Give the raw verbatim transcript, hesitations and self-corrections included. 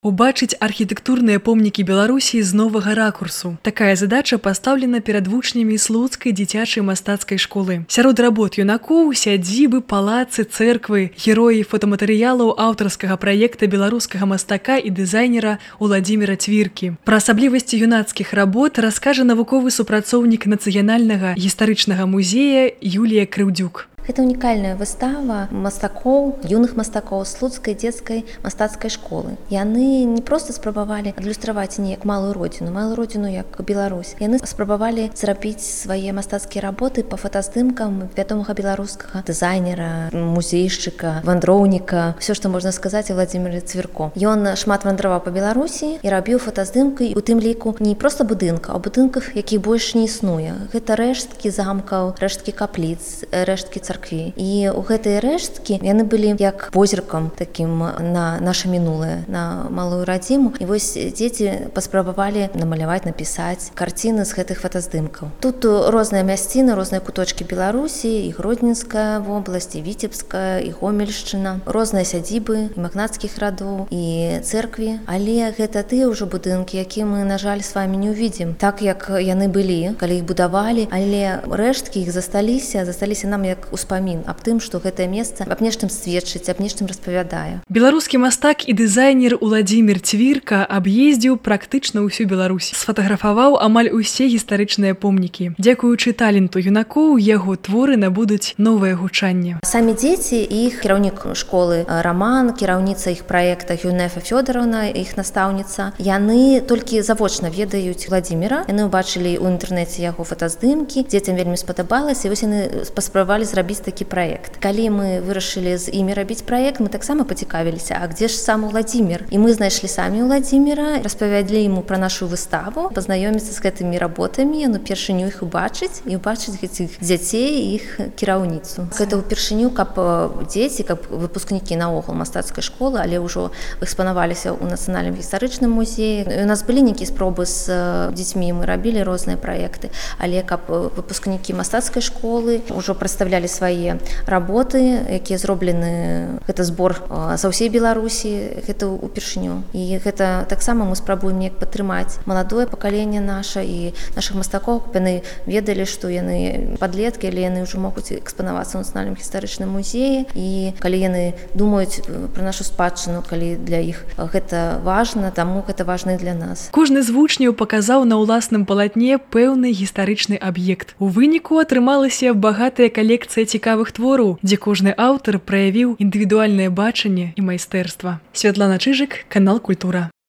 Убачыць архітэктурныя помнікі Беларусі з новага ракурсу. Такая задача пастаўлена перад вучнямі слуцкай дзіцячай мастацкай школы. Сярод работ юнакоў сядзібы, палацы, цэрквы, героі фотаматэрыялаў аўтарскага праекта беларускага мастака і дызайнера Уладзіміра Цвіркі. Пра асаблівасці юнацкіх работ раскажа навуковы супрацоўнік Нацыянальнага гістарычнага музея Юлія Крыўдзюк. Гэта унікальная выстава мастакоў, юных мастакоў слуцкай дзецкай мастацкай школы. Яны не проста спрабавалі адлюстраваць неяк малую родзіну, малую родзіну як Беларусь. Яны спрабавалі зрабіць свае мастацкія работы па фотаздымкам вядомага беларускага дызайнера, музейшчыка, вандроўніка, ўсё, што можна сказаць о Уладзіміры Цвірку. Ён шмат вандраваў па Беларусі і рабіў фотаздымкі, у тым ліку не проста будынка, а будынках, якіх больш не існуе. Гэта рэшткі замкаў, рэшткі капліц, рэшткі царкваў. І ў гэтыя рэшткі яны былі як позіркам такім на наша мінулае, на малую радзіму. І вось дзеці паспрабавалі намаляваць, напісаць карціны з гэтых фотаздымкаў. Тут розныя мясціны, розныя куточкі Беларусі, і Гродзенская вобласць, і Віцебская, і Гомельшчына, розныя сядзібы, і магнацкіх радоў, і цэркві. Але гэта тыя ўжо будынкі, якія мы, на жаль, з вамі не ўвідзім. Так як яны былі, калі іх будавалі, але рэшткі іх засталіся, засталіся нам як успамін аб тым, што гэтае месца аб нечым сведчыць, аб нечым распавядае. Беларускі мастак і дызайнер Уладзімір Цвірка аб'ездзіў практычна ўсю Беларусь. Сфатаграфаваў амаль усе гістарычныя помнікі. Дзякуючы таленту юнакоў, яго творы набудуць новае гучанне. Самі дзеці і іх кіраўнік школы Раман, кіраўніца іх праекта Юнефа Фёдоровна, іх настаўніца, яны толькі завочна ведаюць Уладзіміра. Яны ўбачылі ў інтэрнэце яго фотаздымкі, дзецям вельмі спадабалася, і вось яны паспрабавалі зрабіць такі праект. Калі мы вырашылі з імі рабіць праект, мы таксама пацікавіліся, а где ж сам Уладзімір? І мы знайшлі самі Уладзіміра, распавядалі яму пра нашу выставу, пазнаёміцца з гэтымі работамі, ну першыню іх убачыць і убачыць гэтых дзяцей і іх кіраўніцу. Гэта ўпершыню, каб дзеці, каб выпускнікі наогул мастацкай школы, але ўжо экспанаваліся ў Нацыянальным гістарычным музеі. У нас былі нейкія спробы з дзецьмі, мы рабілі розныя праекты, але каб выпускнікі мастацкай школы ўжо прадстаўлялі свае работы, якія зроблены, гэта збор са ўсей Беларусі, гэта ўпершыню. І гэта таксама мы спрабуем неяк падтрымаць маладое пакаленне наша і нашых мастакоў, каб яны ведалі, што яны падлеткі, але яны ўжо могуць экспанавацца ў Нацыянальным гістарычным музеі. І калі яны думаюць пра нашу спадчыну, калі для іх гэта важна, таму гэта важна і для нас. Кожны з вучняў паказаў на ўласным палатне пэўны гістарычны аб'ект. У выніку атрымалася багатая калекцыя цікавых твораў, дзе кожны аўтар праявіў індывідуальнае бачанне і майстэрства. Святлана Чыжык, канал Культура.